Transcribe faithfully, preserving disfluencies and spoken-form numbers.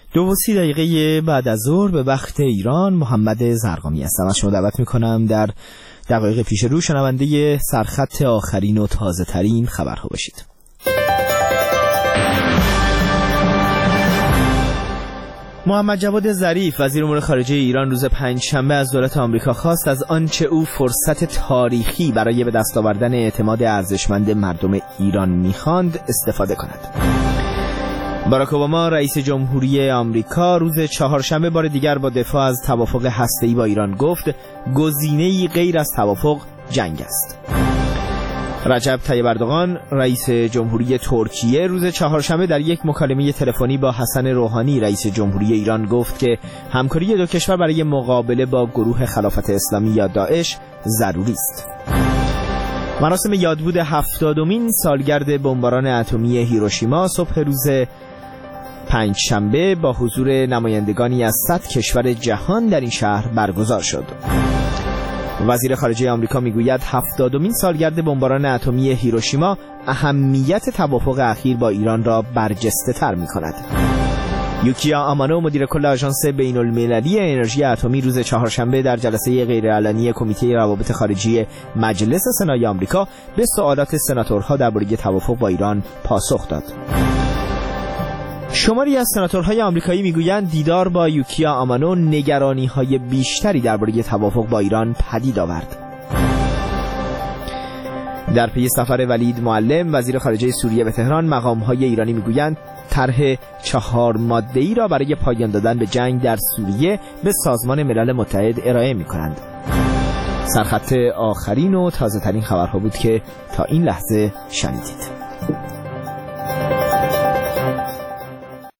دو و سی دقیقه بعد از ظهر به وقت ایران، محمد زرقامی هستم. از شما دعوت میکنم در دقایق پیش رو شنونده سرخط آخرین و تازه ترین خبرها باشید. محمد جواد ظریف وزیر امور خارجه ایران روز پنجشنبه از دولت آمریکا خواست از آنچه او فرصت تاریخی برای به دست آوردن اعتماد ارزشمند مردم ایران می‌خواند استفاده کند. باراک اوباما رئیس جمهوری آمریکا روز چهارشنبه بار دیگر با دفاع از توافق هسته‌ای با ایران گفت گزینه‌ای غیر از توافق جنگ است. رجب طیب اردوغان رئیس جمهوری ترکیه روز چهارشنبه در یک مکالمه تلفنی با حسن روحانی رئیس جمهوری ایران گفت که همکاری دو کشور برای مقابله با گروه خلافت اسلامی یا داعش ضروری است. مراسم یادبود هفتادمین سالگرد بمباران اتمی هیروشیما صبح روز پنجشنبه با حضور نمایندگانی از صد کشور جهان در این شهر برگزار شد. وزیر خارجه آمریکا میگوید هفتادمین سالگرد بمباران اتمی هیروشیما اهمیت توافق اخیر با ایران را برجسته تر می کند. یوکیا آمانو مدیر کل آژانس بین المللی انرژی اتمی روز چهارشنبه در جلسه غیرعلنی کمیته روابط خارجی مجلس سنای آمریکا به سوالات سناتورها درباره توافق با ایران پاسخ داد. شماری از سناتورهای آمریکایی میگویند دیدار با یوکیا آمانو نگرانی‌های بیشتری درباره توافق با ایران پدید آورد. در پی سفر ولید معلم وزیر خارجه سوریه به تهران، مقام‌های ایرانی میگویند طرح چهار ماده‌ای را برای پایان دادن به جنگ در سوریه به سازمان ملل متحد ارائه می‌کنند. سرخط آخرین و تازه‌ترین خبرها بود که تا این لحظه شنیدید.